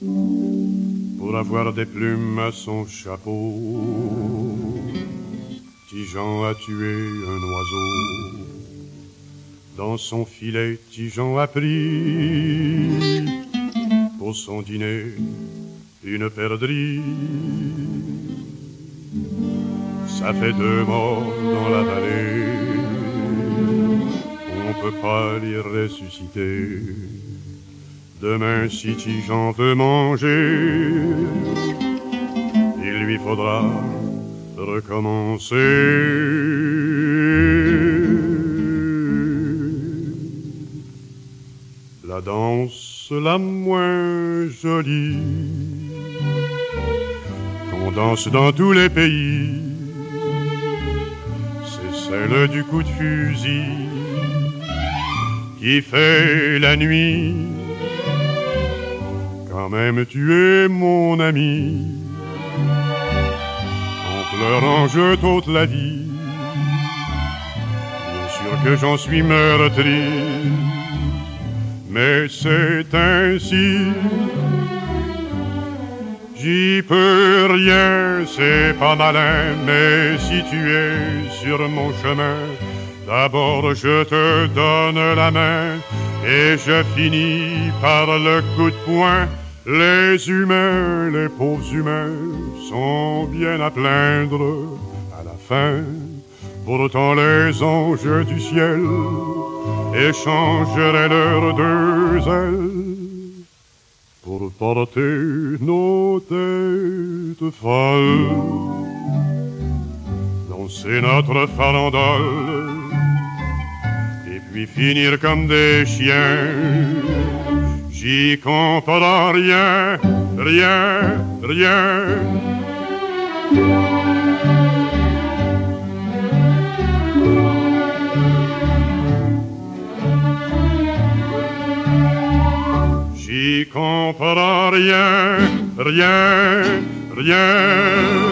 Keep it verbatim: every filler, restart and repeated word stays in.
pour avoir des plumes à son chapeau. Tijan a tué un oiseau, dans son filet Tijan a pris pour son dîner une perdrix. Ça fait deux morts dans la vallée, on peut pas les ressusciter. Demain, si Tijan veut manger, il lui faudra recommencer. La danse la moins jolie qu'on danse dans tous les pays, c'est celle du coup de fusil qui fait la nuit. Quand même tu es mon ami, en pleurant je t'ôte la vie. Bien sûr que j'en suis meurtri, mais c'est ainsi. J'y peux rien, c'est pas malin, mais si tu es sur mon chemin, d'abord je te donne la main et je finis par le coup de poing. Les humains, les pauvres humains, sont bien à plaindre à la fin. Pourtant les anges du ciel échangeraient leurs deux ailes pour porter nos têtes folles, danser notre farandole et puis finir comme des chiens. J'y comprends rien, rien, rien. J'y comprends rien, rien, rien.